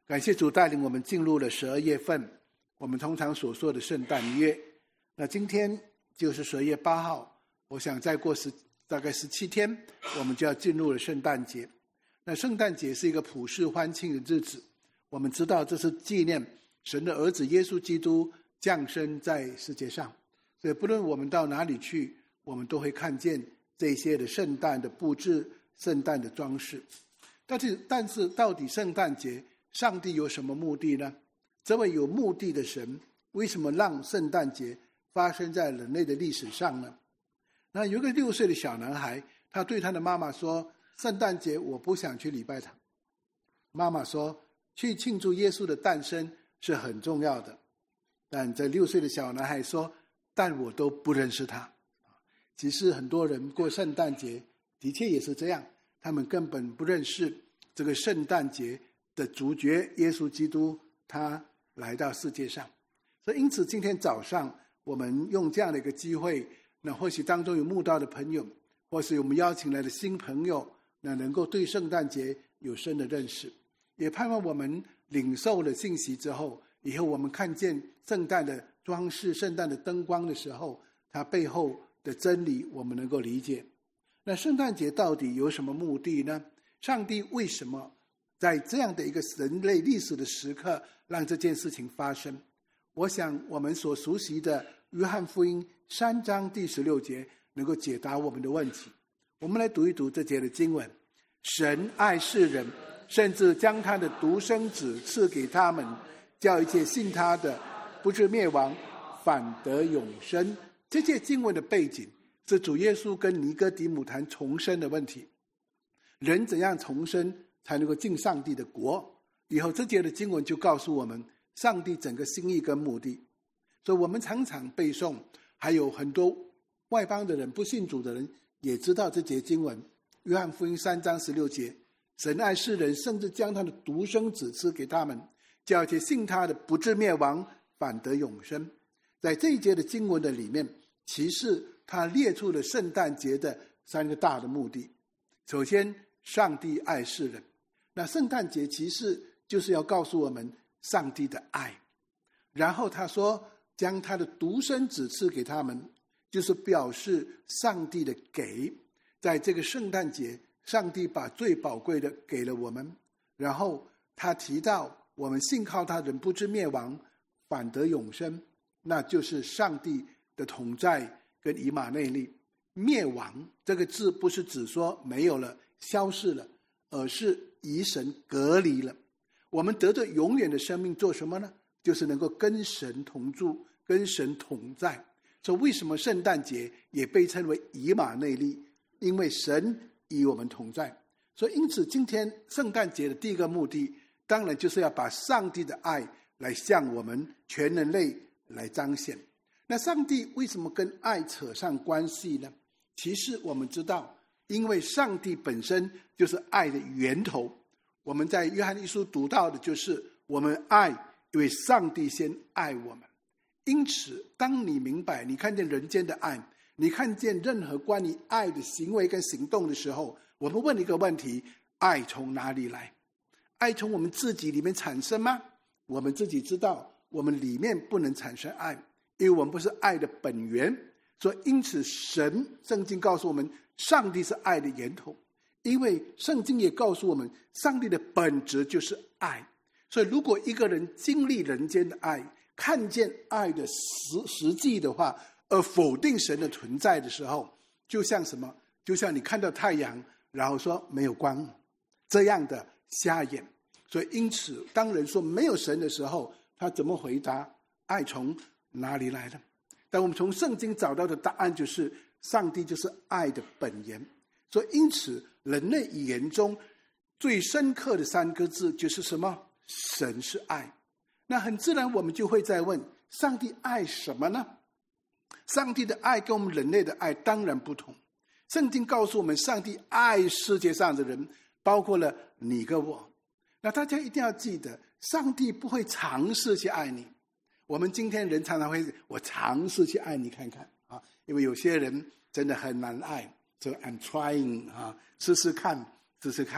感谢主带领我们进入了12月份，我们通常所说的圣诞月。那今天就是12月8号，我想再过大概17天，我们就要进入了圣诞节。那圣诞节是一个普世欢庆的日子，我们知道这是纪念神的儿子耶稣基督降生在世界上，所以不论我们到哪里去，我们都会看见这些的圣诞的布置、圣诞的装饰。但是到底圣诞节上帝有什么目的呢？这位有目的的神为什么让圣诞节发生在人类的历史上呢？那有一个6岁的小男孩，他对他的妈妈说，圣诞节我不想去礼拜堂。妈妈说，去庆祝耶稣的诞生是很重要的。但这6岁的小男孩说，但我都不认识他。其实很多人过圣诞节的确也是这样，他们根本不认识这个圣诞节的主角耶稣基督，他来到世界上。所以因此今天早上我们用这样的一个机会，那或许当中有慕道的朋友，或是我们邀请来的新朋友，那能够对圣诞节有深的认识，也盼望我们领受了信息之后，以后我们看见圣诞的装饰、圣诞的灯光的时候，它背后的真理我们能够理解。那圣诞节到底有什么目的呢？上帝为什么在这样的一个人类历史的时刻让这件事情发生？我想我们所熟悉的约翰福音3章第16节能够解答我们的问题。我们来读一读这节的经文。神爱世人，甚至将他的独生子赐给他们，叫一切信他的不至灭亡，反得永生。这节经文的背景是主耶稣跟尼哥底母谈重生的问题，人怎样重生才能够进上帝的国？以后这节的经文就告诉我们上帝整个心意跟目的。所以我们常常背诵，还有很多外邦的人、不信主的人也知道这节经文。约翰福音3章16节，神爱世人，甚至将他的独生子赐给他们，叫一切信他的不至灭亡，反得永生。在这一节的经文的里面，其实他列出了圣诞节的3个大的目的。首先，上帝爱世人。那圣诞节其实就是要告诉我们上帝的爱。然后他说，将他的独生子赐给他们，就是表示上帝的给。在这个圣诞节，上帝把最宝贵的给了我们。然后他提到，我们信靠他人不至灭亡，反得永生，那就是上帝的同在跟以马内利。灭亡这个字不是指说没有了、消失了，而是与神隔离了。我们得着永远的生命做什么呢？就是能够跟神同住，跟神同在。所以为什么圣诞节也被称为以马内利？因为神与我们同在。所以因此今天圣诞节的第一个目的，当然就是要把上帝的爱来向我们全人类来彰显。那上帝为什么跟爱扯上关系呢？其实我们知道，因为上帝本身就是爱的源头。我们在约翰一书读到的就是我们爱，因为上帝先爱我们。因此当你明白，你看见人间的爱，你看见任何关于爱的行为跟行动的时候，我们问一个问题：爱从哪里来？爱从我们自己里面产生吗？我们自己知道，我们里面不能产生爱，因为我们不是爱的本源。所以因此圣经告诉我们，上帝是爱的源头。因为圣经也告诉我们，上帝的本质就是爱。所以如果一个人经历人间的爱，看见爱的实际的话，而否定神的存在的时候，就像什么？就像你看到太阳，然后说没有光，这样的瞎眼。所以因此当人说没有神的时候，他怎么回答？爱从哪里来的？但我们从圣经找到的答案就是上帝就是爱的本源。所以因此人类语言中最深刻的3个字就是什么？神是爱。那很自然我们就会再问，上帝爱什么呢？上帝的爱跟我们人类的爱当然不同。圣经告诉我们，上帝爱世界上的人，包括了你跟我。那大家一定要记得，上帝不会尝试去爱你。我们今天人常常会，我尝试去爱你看看啊，因为有些人真的很难爱，所以 I'm trying 啊，试试看。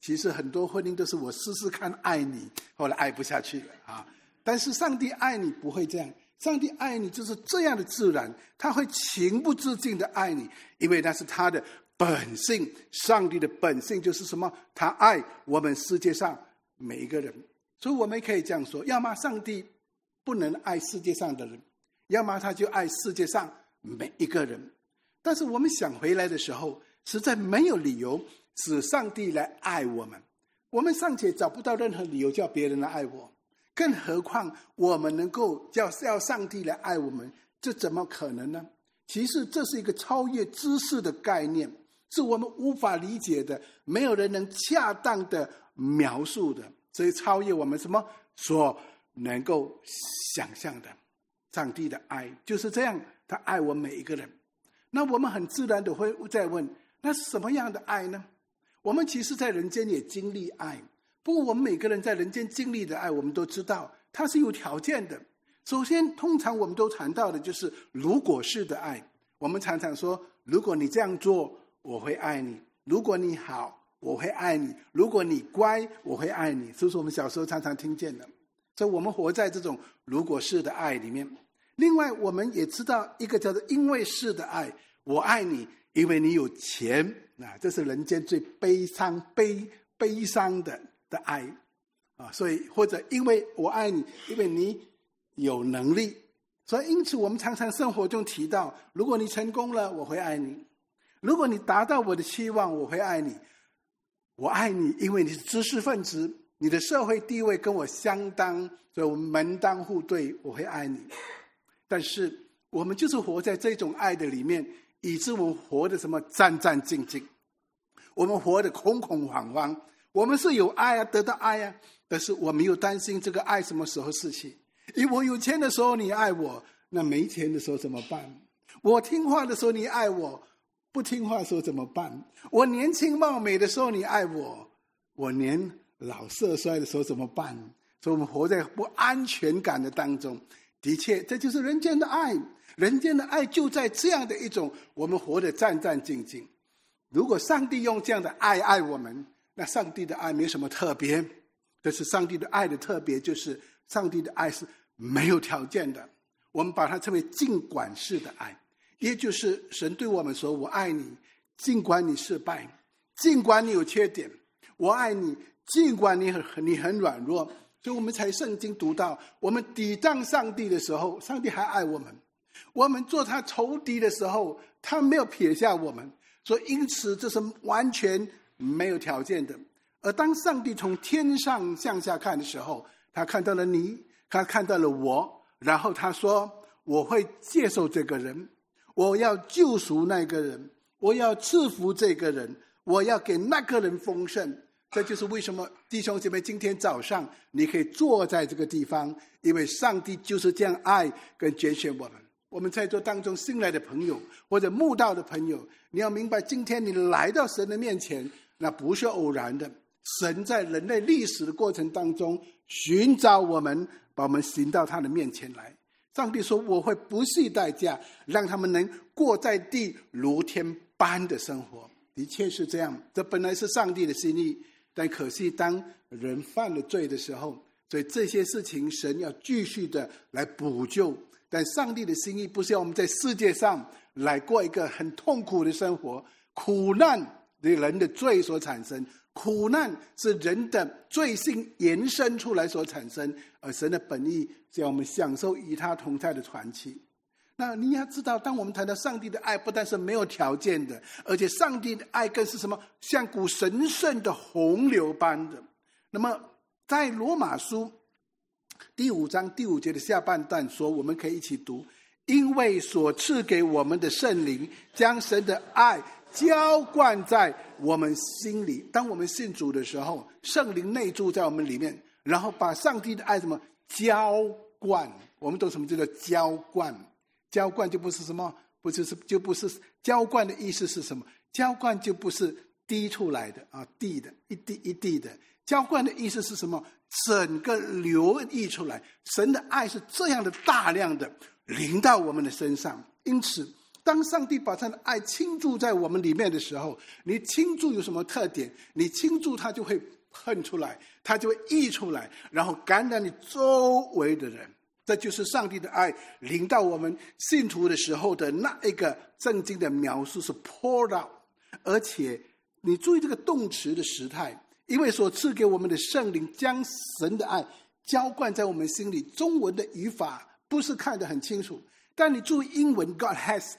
其实很多婚姻都是我试试看爱你，后来爱不下去了啊。但是上帝爱你不会这样，上帝爱你就是这样的自然，他会情不自禁的爱你，因为那是他的本性。上帝的本性就是什么？他爱我们世界上每一个人。所以我们可以这样说，要么上帝不能爱世界上的人，要么他就爱世界上每一个人。但是我们想回来的时候，实在没有理由使上帝来爱我们，我们尚且找不到任何理由叫别人来爱我，更何况我们能够叫上帝来爱我们，这怎么可能呢？其实这是一个超越知识的概念，是我们无法理解的，没有人能恰当的描述的，所以超越我们什么所能够想象的。上帝的爱就是这样，他爱我们每一个人。那我们很自然的会再问，那是什么样的爱呢？我们其实在人间也经历爱，不过我们每个人在人间经历的爱，我们都知道它是有条件的。首先通常我们都谈到的就是如果式的爱，我们常常说，如果你这样做我会爱你，如果你好我会爱你，如果你乖我会爱你，这是我们小时候常常听见的。所以我们活在这种如果式的爱里面。另外我们也知道一个叫做因为式的爱，我爱你因为你有钱，这是人间最悲伤的爱啊。所以或者因为我爱你因为你有能力，所以因此我们常常生活中提到，如果你成功了我会爱你，如果你达到我的期望我会爱你，我爱你因为你是知识分子，你的社会地位跟我相当，所以我们门当户对，我会爱你。但是我们就是活在这种爱的里面，以致我们活得什么战战兢兢，我们活得恐恐慌慌。我们是有爱啊，得到爱啊，但是我们又担心这个爱什么时候逝去。因为我有钱的时候你爱我，那没钱的时候怎么办？我听话的时候你爱我，不听话的时候怎么办？我年轻貌美的时候你爱我，我年老色衰的时候怎么办？所以我们活在不安全感的当中。的确，这就是人间的爱。人间的爱就在这样的一种我们活得战战兢兢。如果上帝用这样的爱爱我们，那上帝的爱没什么特别。但是上帝的爱的特别就是上帝的爱是没有条件的，我们把它称为尽管式的爱，也就是神对我们说，我爱你尽管你失败，尽管你有缺点，我爱你尽管你很软弱。所以我们才圣经读到，我们抵挡上帝的时候，上帝还爱我们；我们做他仇敌的时候，他没有撇下我们。所以因此这是完全没有条件的。而当上帝从天上向下看的时候，他看到了你，他看到了我，然后他说，我会接受这个人，我要救赎那个人，我要赐福这个人，我要给那个人丰盛。这就是为什么弟兄姐妹今天早上你可以坐在这个地方，因为上帝就是这样爱跟拣选我们。我们在座当中新来的朋友或者慕道的朋友，你要明白，今天你来到神的面前，那不是偶然的。神在人类历史的过程当中寻找我们，把我们寻到他的面前来。上帝说，我会不惜代价让他们能过在地如天般的生活。的确是这样，这本来是上帝的心意，但可惜当人犯了罪的时候，所以这些事情神要继续的来补救。但上帝的心意不是要我们在世界上来过一个很痛苦的生活，苦难对人的罪所产生，苦难是人的罪性延伸出来所产生，而神的本意是要我们享受与他同在的团契。那你要知道，当我们谈到上帝的爱，不但是没有条件的，而且上帝的爱更是什么？像股神圣的洪流般的。那么在罗马书第5章第5节的下半段说，我们可以一起读，因为所赐给我们的圣灵将神的爱浇灌在我们心里。当我们信主的时候，圣灵内住在我们里面，然后把上帝的爱什么浇灌。我们懂什么叫做浇灌？浇灌就不是什么，就不是浇灌的意思是什么？浇灌就不是滴出来的啊，滴的一滴一滴的。浇灌的意思是什么？整个流溢出来。神的爱是这样的大量的临到我们的身上，因此当上帝把他的爱倾注在我们里面的时候，你倾注有什么特点？你倾注它就会喷出来，它就会溢出来，然后感染你周围的人。这就是上帝的爱临到我们信徒的时候的那一个圣经的描述，是 poured out。 而且你注意这个动词的时态，因为所赐给我们的圣灵将神的爱浇灌在我们心里。中文的语法不是看得很清楚，但你注意英文 God has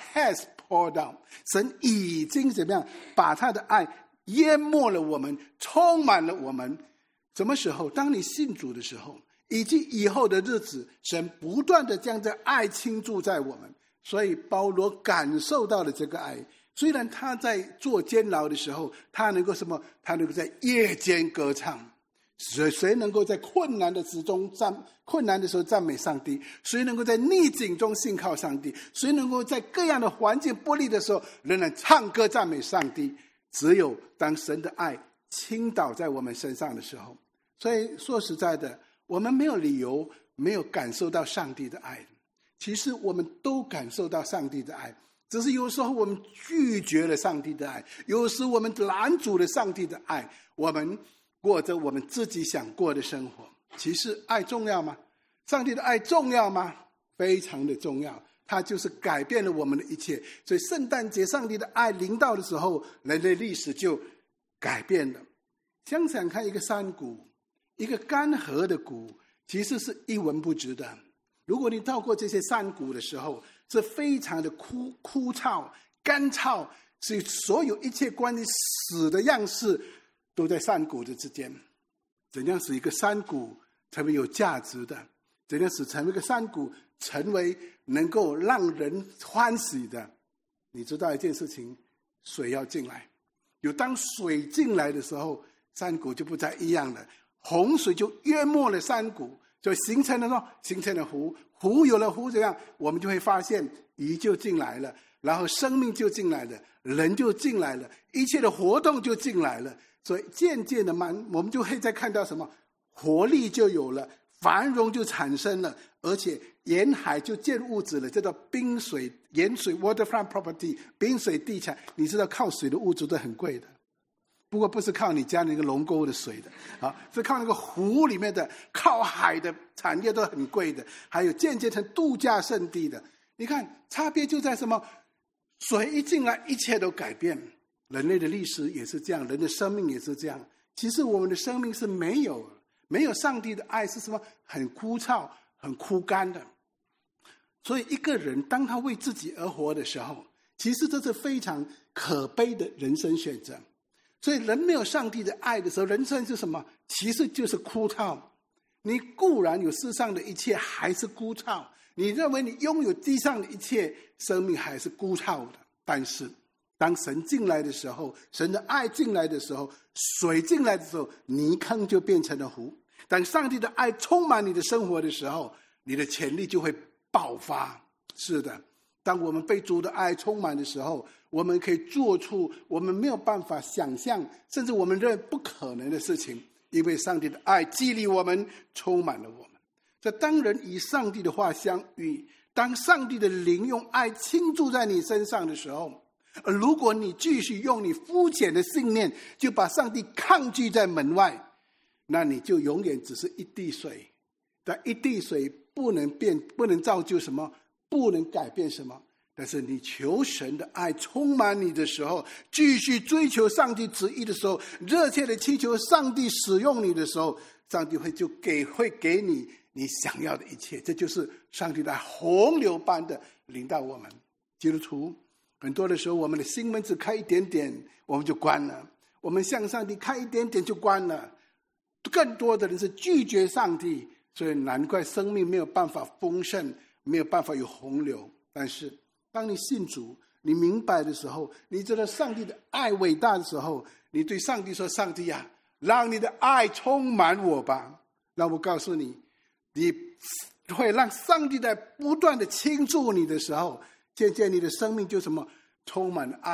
poured out， 神已经怎么样把他的爱淹没了我们，充满了我们。什么时候？当你信主的时候，以及以后的日子，神不断的将这爱倾注在我们。所以保罗感受到了这个爱，虽然他在做监牢的时候，他能够什么？他能够在夜间歌唱。谁能够在困难的时候赞美上帝？谁能够在逆境中信靠上帝？谁能够在各样的环境不利的时候仍然唱歌赞美上帝？只有当神的爱倾倒在我们身上的时候。所以说实在的，我们没有理由没有感受到上帝的爱。其实我们都感受到上帝的爱，只是有时候我们拒绝了上帝的爱，有时我们拦阻了上帝的爱，我们过着我们自己想过的生活。其实爱重要吗？上帝的爱重要吗？非常的重要，它就是改变了我们的一切。所以圣诞节上帝的爱临到的时候，人类历史就改变了。想想看，一个山谷，一个干涸的谷，其实是一文不值的。如果你到过这些山谷的时候，是非常的枯燥干燥，所以所有一切关于死的样式都在山谷的之间。怎样使一个山谷成为有价值的？怎样使成为一个山谷成为能够让人欢喜的？你知道一件事情，水要进来。有当水进来的时候，山谷就不再一样了，洪水就淹没了山谷，就形成了湖。湖有了湖怎样？我们就会发现鱼就进来了，然后生命就进来了，人就进来了，一切的活动就进来了。所以渐渐的我们就会再看到什么？活力就有了，繁荣就产生了，而且沿海就建物质了，叫做滨水沿水 waterfront property， 滨水地产。你知道靠水的物质都很贵的，不过不是靠你家那个龙沟的水的，是靠那个湖里面的，靠海的产业都很贵的，还有间接成度假胜地的。你看差别就在什么？水一进来，一切都改变。人类的历史也是这样，人的生命也是这样。其实我们的生命是没有上帝的爱，是什么？很枯燥很枯干的。所以一个人当他为自己而活的时候，其实这是非常可悲的人生选择。所以人没有上帝的爱的时候，人生是什么？其实就是枯燥。你固然有世上的一切，还是枯燥。你认为你拥有地上的一切，生命还是枯燥的。但是当神进来的时候，神的爱进来的时候，水进来的时候，泥坑就变成了湖。当上帝的爱充满你的生活的时候，你的潜力就会爆发。是的，当我们被主的爱充满的时候，我们可以做出我们没有办法想象，甚至我们认为不可能的事情，因为上帝的爱激励我们，充满了我们。这当人以上帝的话相遇，当上帝的灵用爱倾注在你身上的时候，而如果你继续用你肤浅的信念就把上帝抗拒在门外，那你就永远只是一滴水。但一滴水不能造就什么，不能改变什么。但是你求神的爱充满你的时候，继续追求上帝旨意的时候，热切的祈求上帝使用你的时候，上帝会给你你想要的一切。这就是上帝的洪流般的领到我们。基督徒很多的时候，我们的心门只开一点点我们就关了，我们向上帝开一点点就关了。更多的人是拒绝上帝，所以难怪生命没有办法丰盛，没有办法有洪流。但是当你信主，你明白的时候，你知道上帝的爱伟大的时候，你对上帝说：上帝啊，让你的爱充满我吧。那我告诉你，你会让上帝在不断的倾注你的时候，渐渐你的生命就什么充满了爱，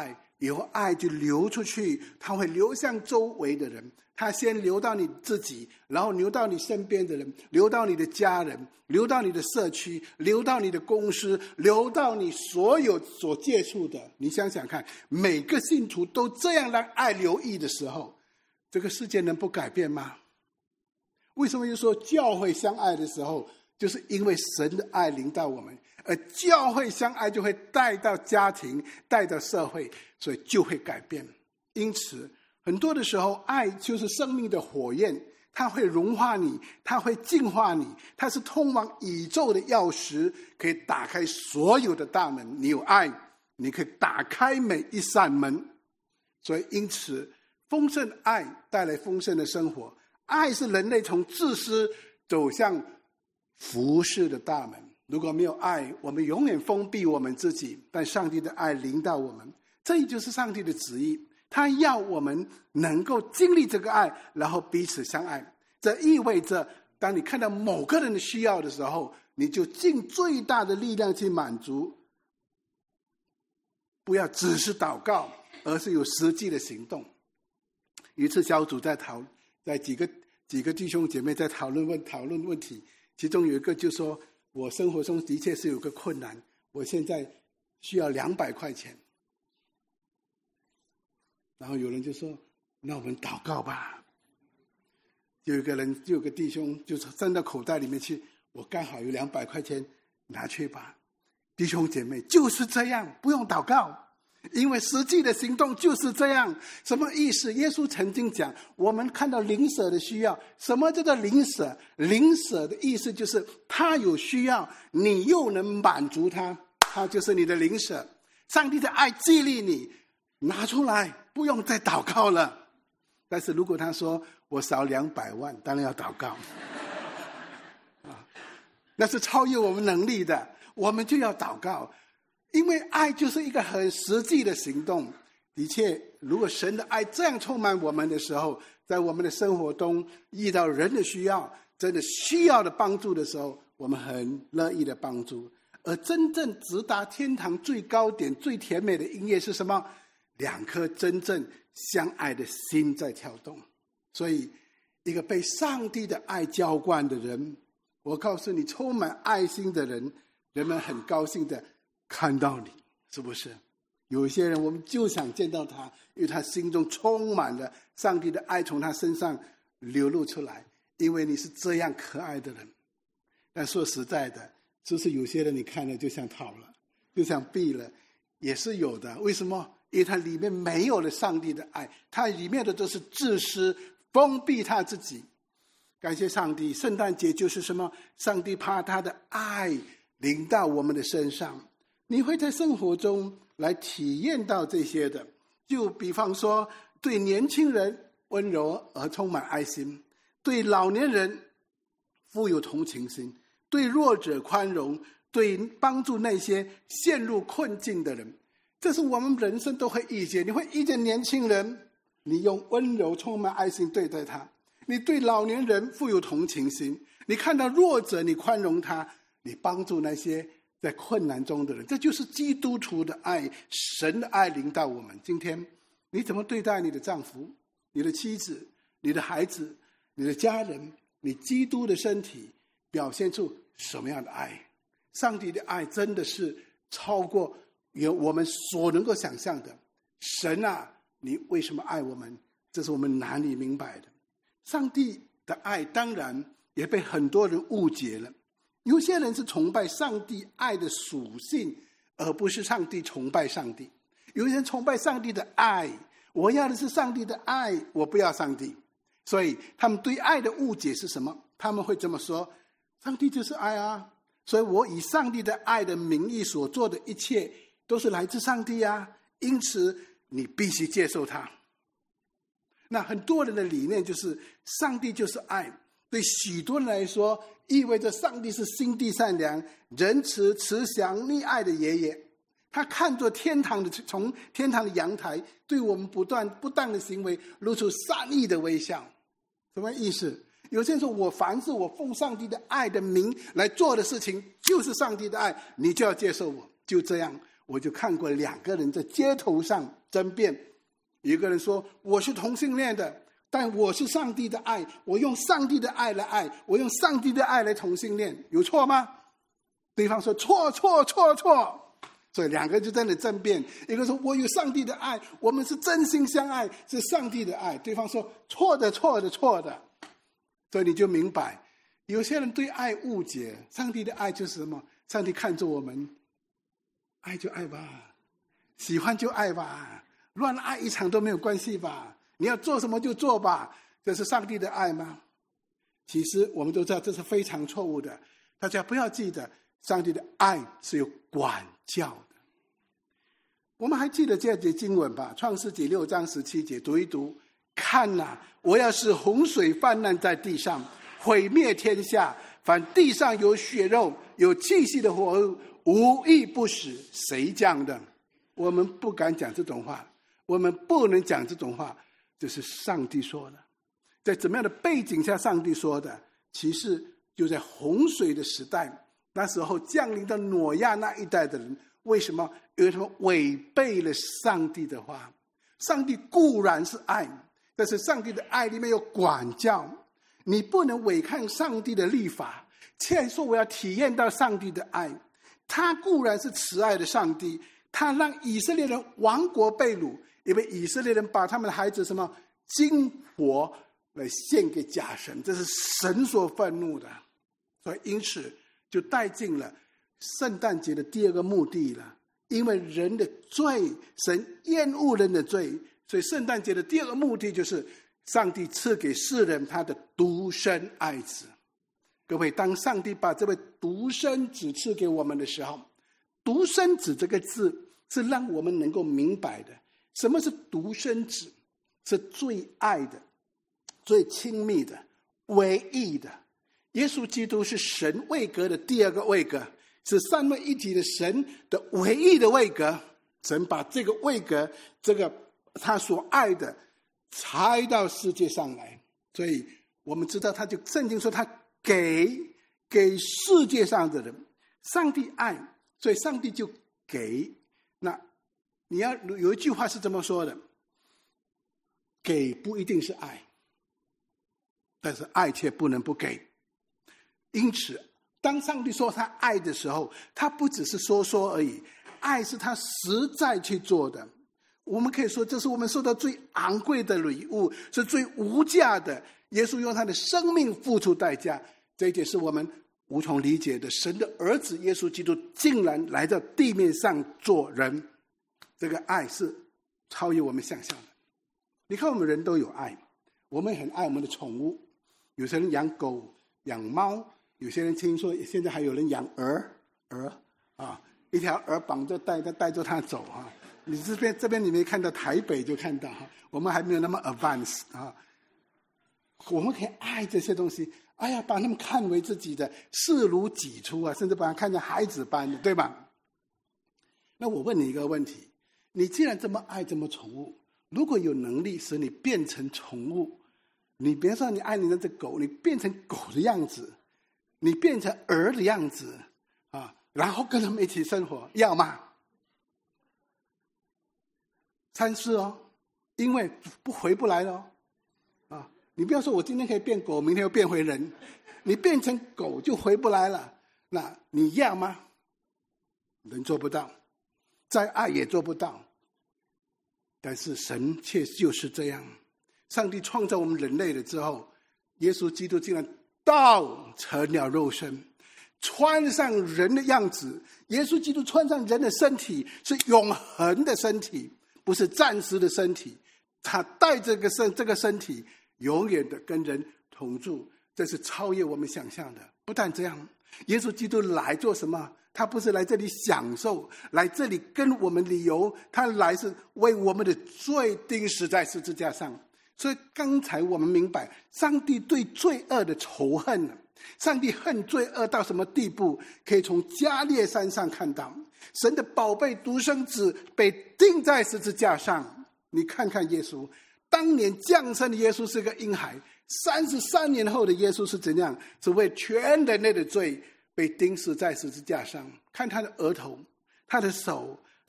以后爱就流出去，它会流向周围的人，它先流到你自己，然后流到你身边的人，流到你的家人，流到你的社区，流到你的公司，流到你所有所接触的。你想想看，每个信徒都这样让爱流溢的时候，这个世界能不改变吗？为什么又说教会相爱的时候，就是因为神的爱临到我们，而教会相爱就会带到家庭，带到社会，所以就会改变。因此很多的时候，爱就是生命的火焰，它会融化你，它会净化你，它是通往宇宙的钥匙，可以打开所有的大门。你有爱，你可以打开每一扇门。所以因此丰盛的爱带来丰盛的生活。爱是人类从自私走向服侍的大门。如果没有爱，我们永远封闭我们自己，但上帝的爱临到我们，这也就是上帝的旨意。他要我们能够经历这个爱，然后彼此相爱。这意味着当你看到某个人的需要的时候，你就尽最大的力量去满足，不要只是祷告，而是有实际的行动。一次小组在几个弟兄姐妹在讨论问题，其中有一个就说，我生活中的确是有个困难，我现在需要200块钱。然后有人就说，那我们祷告吧。就有个弟兄就伸到口袋里面去，我刚好有200块钱，拿去吧。弟兄姐妹，就是这样，不用祷告，因为实际的行动就是这样。什么意思？耶稣曾经讲，我们看到邻舍的需要。什么叫做邻舍？邻舍的意思就是他有需要，你又能满足他，他就是你的邻舍。上帝的爱激励你拿出来，不用再祷告了。但是如果他说我少200万，当然要祷告那是超越我们能力的，我们就要祷告。因为爱就是一个很实际的行动。的确，如果神的爱这样充满我们的时候，在我们的生活中遇到人的需要，真的需要的帮助的时候，我们很乐意的帮助。而真正直达天堂最高点最甜美的音乐是什么？2颗真正相爱的心在跳动。所以一个被上帝的爱浇灌的人，我告诉你，充满爱心的人，人们很高兴的看到你，是不是？有些人我们就想见到他，因为他心中充满了上帝的爱，从他身上流露出来，因为你是这样可爱的人。但说实在的，就是有些人你看了就想逃了，就想避了，也是有的。为什么？因为它里面没有了上帝的爱，它里面的都是自私，封闭他自己。感谢上帝，圣诞节就是什么？上帝怕他的爱临到我们的身上。你会在生活中来体验到这些的。就比方说，对年轻人温柔而充满爱心，对老年人富有同情心，对弱者宽容，对帮助那些陷入困境的人。这是我们人生都会遇见。你会遇见年轻人，你用温柔充满爱心对待他；你对老年人富有同情心，你看到弱者你宽容他，你帮助那些在困难中的人。这就是基督徒的爱，神的爱临到我们。今天你怎么对待你的丈夫、你的妻子、你的孩子、你的家人，你基督的身体表现出什么样的爱？上帝的爱真的是超过我们所能够想象的。神啊，你为什么爱我们？这是我们难以明白的。上帝的爱当然也被很多人误解了。有些人是崇拜上帝爱的属性，而不是上帝崇拜上帝。有些人崇拜上帝的爱，我要的是上帝的爱，我不要上帝。所以他们对爱的误解是什么？他们会这么说，上帝就是爱啊，所以我以上帝的爱的名义所做的一切都是来自上帝啊，因此你必须接受它。那很多人的理念就是上帝就是爱，对许多人来说意味着上帝是心地善良、仁慈、慈祥、溺爱的爷爷。他看着从天堂的阳台对我们不当的行为露出善意的微笑。什么意思？有些人说，凡是我奉上帝的爱的名来做的事情就是上帝的爱，你就要接受我，就这样。 我就看过2个人在街头上争辩，一个人说我是同性恋的，但我是上帝的爱，我用上帝的爱来爱，我用上帝的爱来同性恋，有错吗？对方说错。所以2个人就在那争辩，一个说我有上帝的爱，我们是真心相爱，是上帝的爱，对方说错的。所以你就明白，有些人对爱误解，上帝的爱就是什么？上帝看着我们，爱就爱吧，喜欢就爱吧，乱爱一场都没有关系吧，你要做什么就做吧，这是上帝的爱吗？其实我们都知道这是非常错误的。大家不要记得，上帝的爱是有管教的。我们还记得这节经文吧？创世纪6章17节，读一读。看哪，我要使洪水泛滥在地上，毁灭天下，凡地上有血肉有气息的活物，无一不死。谁讲的？我们不敢讲这种话，我们不能讲这种话，这是上帝说的。在怎么样的背景下上帝说的？其实就在洪水的时代，那时候降临到挪亚那一代的人，为什么？因为他们违背了上帝的话。上帝固然是爱，但是上帝的爱里面有管教，你不能违抗上帝的律法，却说我要体验到上帝的爱。他固然是慈爱的上帝，他让以色列人亡国被掳，因为以色列人把他们的孩子什么金火来献给假神，这是神所愤怒的。所以因此就带进了圣诞节的第2个目的了。因为人的罪，神厌恶人的罪，所以圣诞节的第2个目的就是上帝赐给世人他的独生爱子。各位，当上帝把这位独生子赐给我们的时候，独生子这个字是让我们能够明白的，什么是独生子？是最爱的，最亲密的，唯一的。耶稣基督是神位格的第2个位格，是3位一体的神的唯一的位格。神把这个位格，这个他所爱的拆到世界上来，所以我们知道他就圣经说他给世界上的人，上帝爱，所以上帝就给。那你要有一句话是这么说的，给不一定是爱，但是爱却不能不给。因此当上帝说他爱的时候，他不只是说说而已，爱是他实在去做的。我们可以说这是我们受到最昂贵的礼物，是最无价的。耶稣用他的生命付出代价，这一点是我们无从理解的。神的儿子耶稣基督竟然来到地面上做人，这个爱是超越我们想象的。你看我们人都有爱，我们很爱我们的宠物，有些人养狗养猫，有些人听说现在还有人养鹅啊，一条鹅绑着带着它走啊。你这边你没看到，台北就看到哈，我们还没有那么 advanced 啊。我们可以爱这些东西，哎呀，把他们看为自己的，视如己出啊，甚至把它看成孩子般的，对吧？那我问你一个问题，你既然这么爱这么宠物，如果有能力使你变成宠物，你别说你爱你那只狗，你变成狗的样子，你变成鹅的样子啊，然后跟他们一起生活，要吗？参试哦，因为回不来了啊！你不要说我今天可以变狗，明天又变回人，你变成狗就回不来了。那你要吗？人做不到，再爱也做不到。但是神却就是这样，上帝创造我们人类了之后，耶稣基督竟然道成了肉身，穿上人的样子。耶稣基督穿上人的身体，是永恒的身体，不是暂时的身体。他带着这个身体永远的跟人同住，这是超越我们想象的。不但这样，耶稣基督来做什么？他不是来这里享受，来这里跟我们旅游，他来是为我们的罪钉死在十字架上。所以刚才我们明白上帝对罪恶的仇恨，上帝恨罪恶到什么地步，可以从加略山上看到。神的宝贝独生子被钉在十字架上，你看看耶稣，当年降生的耶稣是个婴孩，33年后的耶稣是怎样？是为全人类的罪被钉死在十字架上。看他的额头，他的手，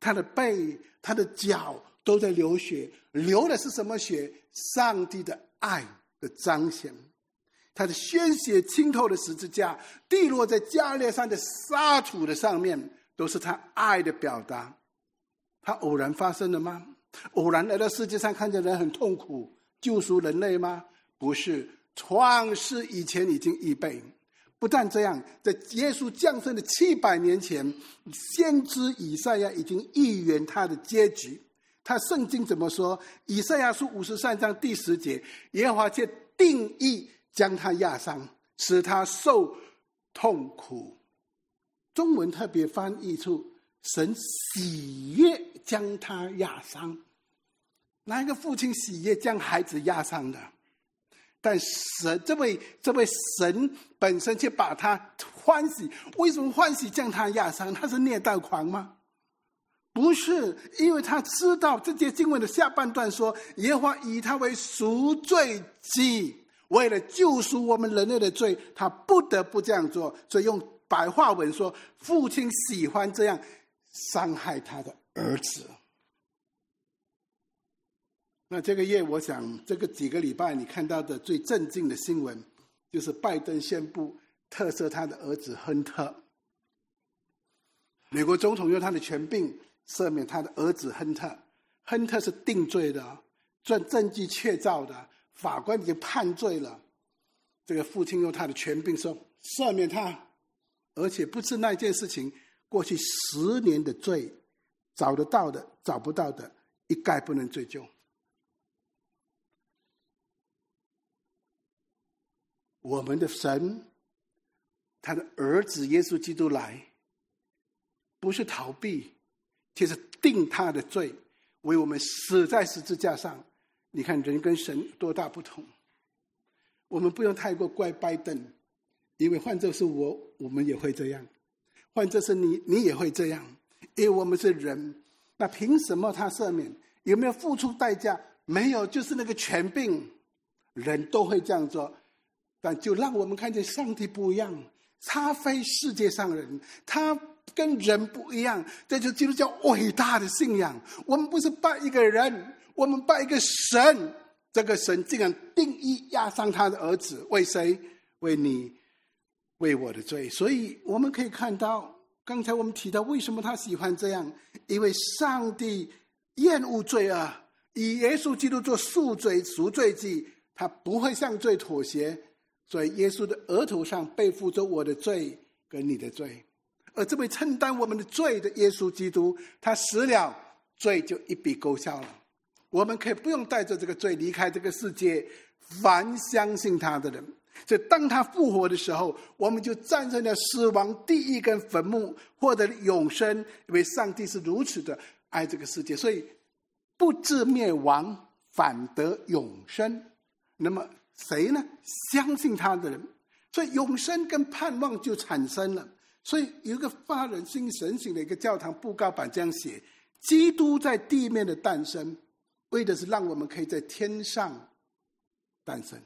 他的背、他的脚都在流血，流的是什么血？上帝的爱的彰显。他的鲜血浸透的十字架，滴落在加略山的沙土的上面，都是他爱的表达。他偶然发生的吗？偶然来到世界上看见人很痛苦，救赎人类吗？不是，创世以前已经预备。不但这样，在耶稣降生的700年前，先知以赛亚已经预言他的结局。他圣经怎么说？以赛亚书53章第10节，耶和华却定义将他压伤，使他受痛苦。中文特别翻译出神喜悦将他压伤。哪一个父亲喜悦将孩子压伤的？但神这位神本身却把他欢喜。为什么欢喜将他压伤？他是虐待狂吗？不是，因为他知道这节经文的下半段说，耶和华以他为赎罪祭，为了救赎我们人类的罪，他不得不这样做。所以用白话文说，父亲喜欢这样伤害他的儿子。那这个月，我想这个几个礼拜你看到的最震惊的新闻，就是拜登宣布特赦他的儿子亨特。美国总统用他的权柄赦免他的儿子亨特。亨特是定罪的，证据确凿的，法官已经判罪了。这个父亲用他的权柄说赦免他，而且不是那件事情过去10年的罪，找得到的找不到的一概不能追究。我们的神，他的儿子耶稣基督来，不是逃避，却是定他的罪，为我们死在十字架上。你看人跟神多大不同。我们不用太过怪拜登，因为换作是我们也会这样；换作是你也会这样，因为我们是人。那凭什么他赦免？有没有付出代价？没有，就是那个权柄，人都会这样做。但就让我们看见上帝不一样，他非世界上人，他跟人不一样。这就是基督教伟大的信仰。我们不是拜一个人，我们拜一个神。这个神竟然定义压伤他的儿子，为谁？为你，为我的罪。所以我们可以看到，刚才我们提到为什么他喜欢这样，因为上帝厌恶罪恶，以耶稣基督做赎罪祭，他不会向罪妥协。所以耶稣的额头上背负着我的罪跟你的罪，而这位承担我们的罪的耶稣基督，他死了，罪就一笔勾销了。我们可以不用带着这个罪离开这个世界。凡相信他的人，所以当他复活的时候，我们就战胜了死亡、地狱跟坟墓，获得了永生。因为上帝是如此的爱这个世界，所以不致灭亡，反得永生。那么谁呢？相信他的人。所以永生跟盼望就产生了。所以有一个发人心神醒的一个教堂布告板这样写：基督在地面的诞生，为的是让我们可以在天上诞生。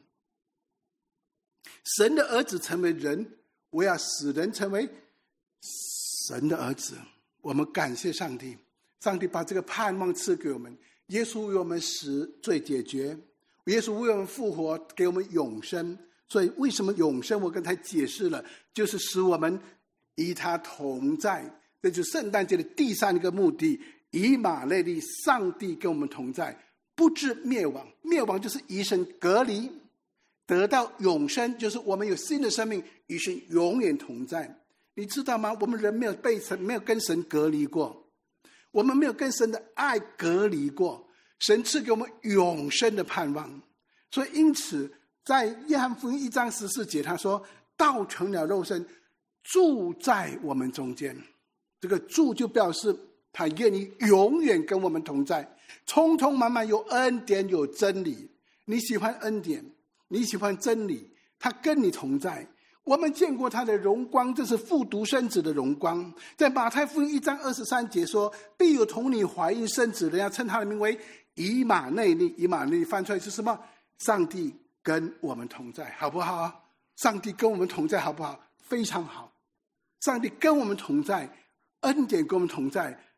神的儿子成为人，我要使人成为神的儿子。我们感谢上帝，上帝把这个盼望赐给我们。耶稣为我们死，罪解决；耶稣为我们复活，给我们永生。所以为什么永生？我跟他解释了，就是使我们与他同在。这就是圣诞节的第3个目的，以马内利，上帝跟我们同在，不致灭亡。灭亡就是与神隔离，得到永生就是我们有新的生命，与神永远同在。你知道吗？我们人没有跟神隔离过，我们没有跟神的爱隔离过。神赐给我们永生的盼望。所以因此在约翰福音1章14节他说，道成了肉身，住在我们中间。这个住就表示他愿意永远跟我们同在，充充满满有恩典有真理。你喜欢恩典，你喜欢真理，他跟你同在。我们见过他的荣光，这是父独生子的荣光。在马太福音1章23节说，必有童女怀孕生子的，要称他的名为以马内利。以马内利翻出来是什么？上帝跟我们同在，好不好啊？上帝跟我们同在，好不好？非常好。上帝跟我们同在，恩典跟我们同在，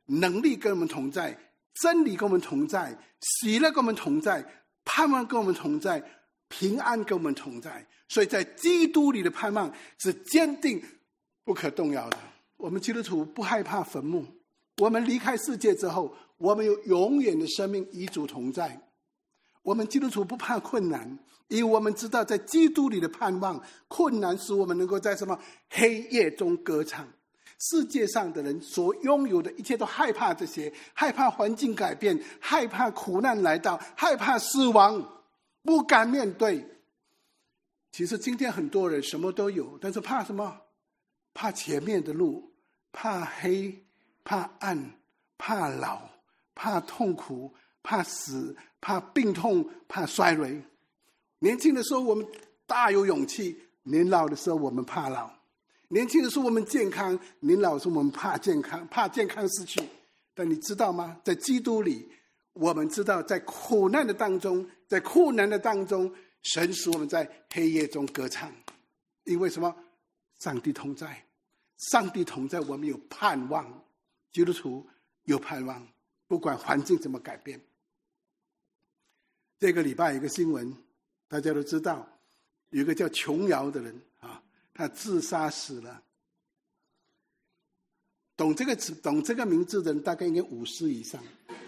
能力跟我们同在，真理跟我们同在，喜乐跟我们同在，盼望跟我们同在，平安跟我们同在。所以在基督里的盼望是坚定不可动摇的。我们基督徒不害怕坟墓，我们离开世界之后，我们有永远的生命与主同在。我们基督徒不怕困难，因为我们知道在基督里的盼望，困难使我们能够在什么黑夜中歌唱。世界上的人所拥有的一切都害怕这些，害怕环境改变，害怕苦难来到，害怕死亡，不敢面对。其实今天很多人什么都有，但是怕什么？怕前面的路，怕黑，怕暗，怕老，怕痛苦，怕死，怕病痛，怕衰微。年轻的时候我们大有勇气，年老的时候我们怕老。年轻的时候我们健康，年老的时候我们怕健康，怕健康失去。但你知道吗？在基督里，我们知道在苦难的当中，在困难的当中，神使我们在黑夜中歌唱。因为什么？上帝同在，上帝同在，我们有盼望。基督徒有盼望，不管环境怎么改变。这个礼拜有一个新闻，大家都知道，有一个叫琼瑶的人啊，他自杀死了。懂这个名字的人大概应该50以上，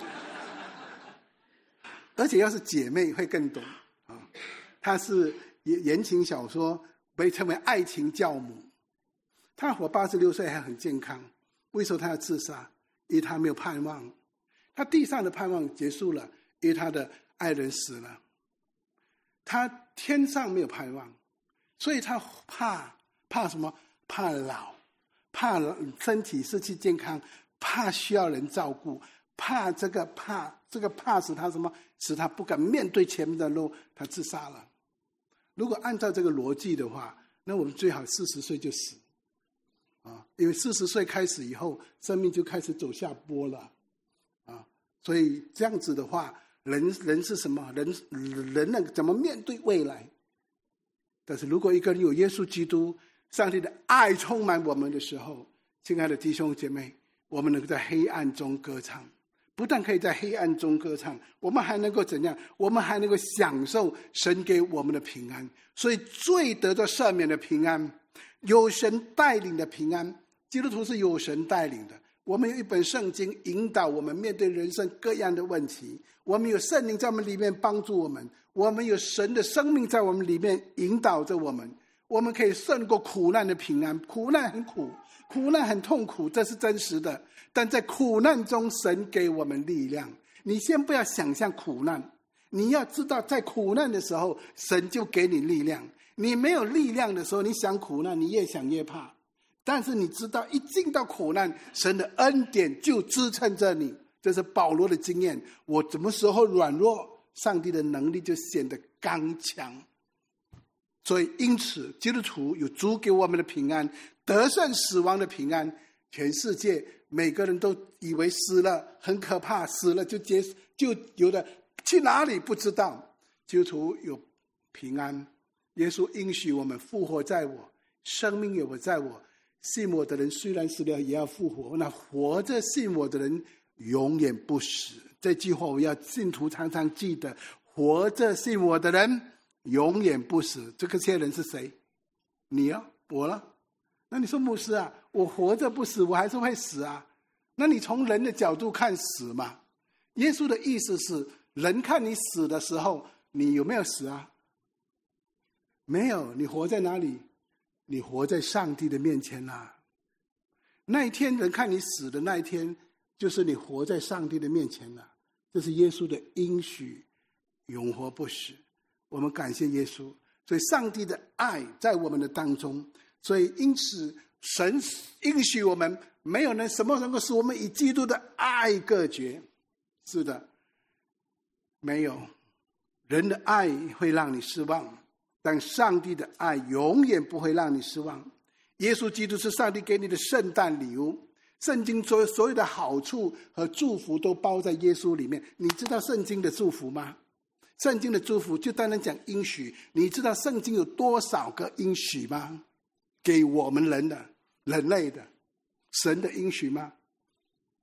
而且要是姐妹会更懂啊。他是言情小说被称为爱情教母，他活86岁还很健康。为什么他要自杀？因为他没有盼望，他地上的盼望结束了，因为他的爱人死了。他天上没有盼望，所以他怕什么？怕老，怕身体失去健康，怕需要人照顾，怕使他什么？使他不敢面对前面的路，他自杀了。如果按照这个逻辑的话，那我们最好40岁就死啊，因为40岁开始以后，生命就开始走下坡了啊。所以这样子的话，人是什么？人怎么面对未来？但是如果一个人有耶稣基督，上帝的爱充满我们的时候，亲爱的弟兄姐妹，我们能够在黑暗中歌唱。不但可以在黑暗中歌唱，我们还能够怎样？我们还能够享受神给我们的平安。所以罪得到赦免的平安，有神带领的平安。基督徒是有神带领的，我们有一本圣经引导我们面对人生各样的问题，我们有圣灵在我们里面帮助我们，我们有神的生命在我们里面引导着我们，我们可以胜过苦难的平安。苦难很苦，苦难很痛苦，这是真实的，但在苦难中神给我们力量。你先不要想象苦难，你要知道在苦难的时候神就给你力量。你没有力量的时候，你想苦难，你越想越怕。但是你知道一进到苦难，神的恩典就支撑着你。这是保罗的经验，我什么时候软弱，上帝的能力就显得刚强。所以因此基督徒有主给我们的平安，得胜死亡的平安。全世界每个人都以为死了很可怕，死了就有的去哪里不知道。基督徒有平安，耶稣应许我们复活在我，生命有我在我，信我的人虽然死了也要复活，那活着信我的人永远不死。这句话我要信徒常常记得，活着信我的人永远不死。这些人是谁？你啊，我了。那你说牧师啊，我活着不死，我还是会死啊。那你从人的角度看死嘛？耶稣的意思是，人看你死的时候，你有没有死啊？没有。你活在哪里？你活在上帝的面前啊。那一天人看你死的那一天，就是你活在上帝的面前了。这是耶稣的应许，永活不死。我们感谢耶稣，所以上帝的爱在我们的当中。所以因此神应许我们，没有人什么能够使我们与基督的爱隔绝。是的，没有。人的爱会让你失望，但上帝的爱永远不会让你失望。耶稣基督是上帝给你的圣诞礼物，圣经所有的好处和祝福都包在耶稣里面。你知道圣经的祝福吗？圣经的祝福就单单讲应许，你知道圣经有多少个应许吗？给我们人类的神的应许吗？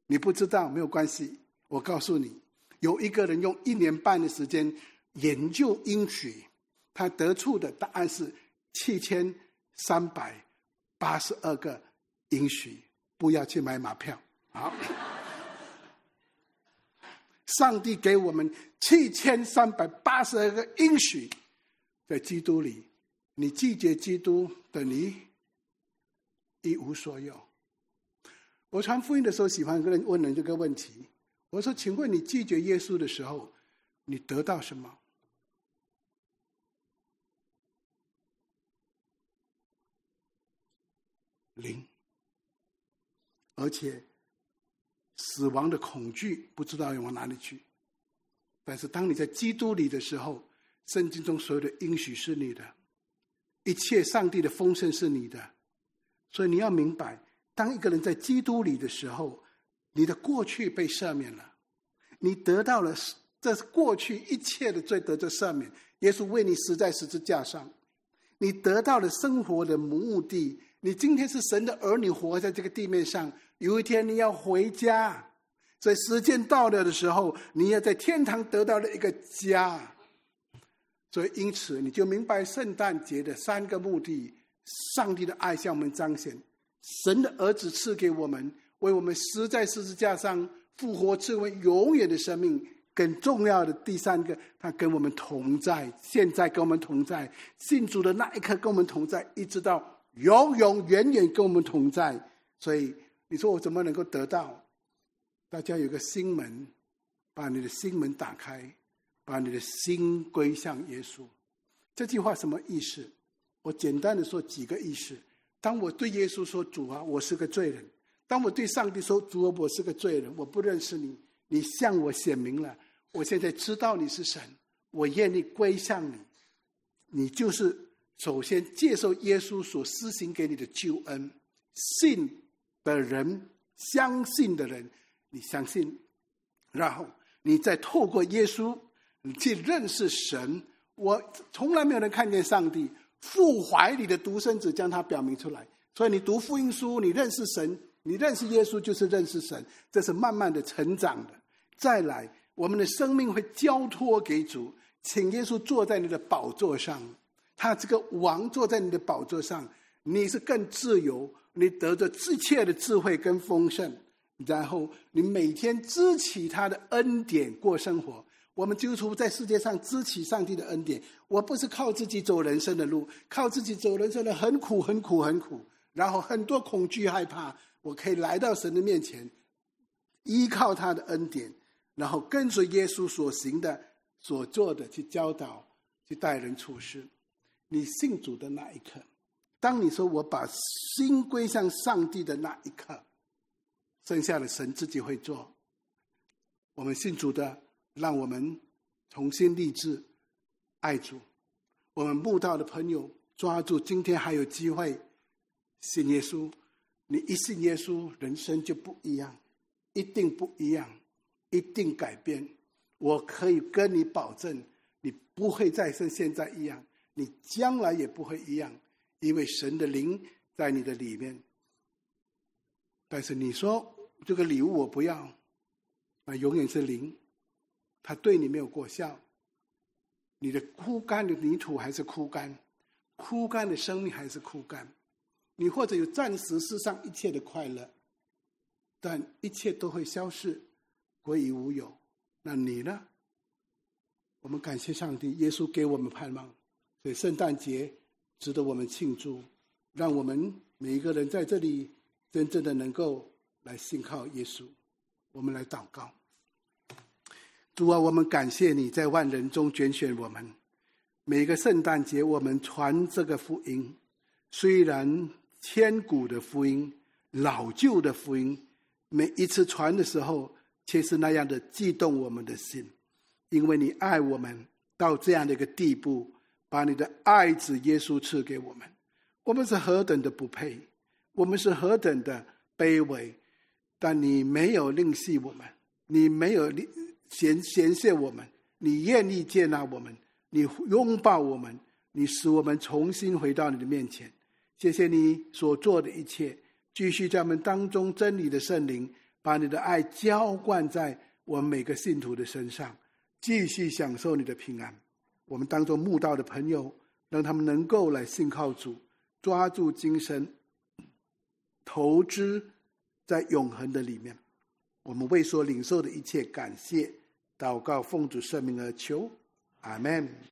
你不知道没有关系，我告诉你，有一个人用1年半的时间研究应许，他得出的答案是7382个应许。不要去买马票。好，上帝给我们7382个应许，在基督里，你拒绝基督等于一无所有。我传福音的时候，喜欢跟人问人这个问题，我说请问你拒绝耶稣的时候，你得到什么？零。而且死亡的恐惧不知道要往哪里去。但是当你在基督里的时候，圣经中所有的应许是你的，一切上帝的丰盛是你的。所以你要明白，当一个人在基督里的时候，你的过去被赦免了，你得到了这是过去一切的罪得着赦免，耶稣为你死在十字架上，你得到了生活的目的。你今天是神的儿女，活在这个地面上，有一天你要回家，所以时间到了的时候，你要在天堂得到了一个家。所以因此你就明白圣诞节的3个目的，上帝的爱向我们彰显，神的儿子赐给我们，为我们死在十字架上复活，赐我们永远的生命。更重要的第3个，他跟我们同在，现在跟我们同在，信主的那一刻跟我们同在，一直到永永远远跟我们同在。所以你说我怎么能够得到？大家有个心门，把你的心门打开，把你的心归向耶稣。这句话什么意思？我简单的说几个意思。当我对耶稣说，主啊，我是个罪人；当我对上帝说，主啊，我是个罪人，我不认识你，你向我显明了，我现在知道你是神，我愿意归向你。你就是首先接受耶稣所施行给你的救恩，信的人，相信的人，你相信，然后你再透过耶稣你去认识神。我从来没有人看见上帝，父怀里的独生子将他表明出来。所以你读福音书，你认识神，你认识耶稣就是认识神，这是慢慢的成长的。再来，我们的生命会交托给主，请耶稣坐在你的宝座上，他这个王坐在你的宝座上，你是更自由，你得着一切的智慧跟丰盛，然后你每天支起他的恩典过生活。我们基督徒在世界上支起上帝的恩典，我不是靠自己走人生的路，靠自己走人生的很苦很苦很苦，然后很多恐惧害怕，我可以来到神的面前，依靠他的恩典，然后跟随耶稣所行的所做的去教导，去待人处事。你信主的那一刻，当你说我把心归向上帝的那一刻，剩下的神自己会做。我们信主的，让我们重新立志爱主。我们慕道的朋友，抓住今天还有机会信耶稣。你一信耶稣，人生就不一样，一定不一样，一定改变。我可以跟你保证，你不会再像现在一样，你将来也不会一样，因为神的灵在你的里面。但是你说这个礼物我不要，那永远是零，它对你没有果效。你的枯干的泥土还是枯干，枯干的生命还是枯干。你或者有暂时世上一切的快乐，但一切都会消逝，归于无有。那你呢？我们感谢上帝，耶稣给我们盼望，所以圣诞节值得我们庆祝，让我们每一个人在这里真正的能够来信靠耶稣。我们来祷告。主啊，我们感谢你在万人中拣选我们，每个圣诞节我们传这个福音，虽然千古的福音，老旧的福音，每一次传的时候却是那样的激动我们的心，因为你爱我们到这样的一个地步，把你的爱子耶稣赐给我们。我们是何等的不配，我们是何等的卑微，但你没有吝惜我们，你没有嫌弃我们，你愿意接纳我们，你拥抱我们，你使我们重新回到你的面前。谢谢你所做的一切，继续在我们当中真理的圣灵把你的爱浇灌在我们每个信徒的身上，继续享受你的平安。我们当中慕道的朋友，让他们能够来信靠主，抓住今生，投资在永恒的里面。我们为所领受的一切感谢祷告，奉主圣名而求，阿们。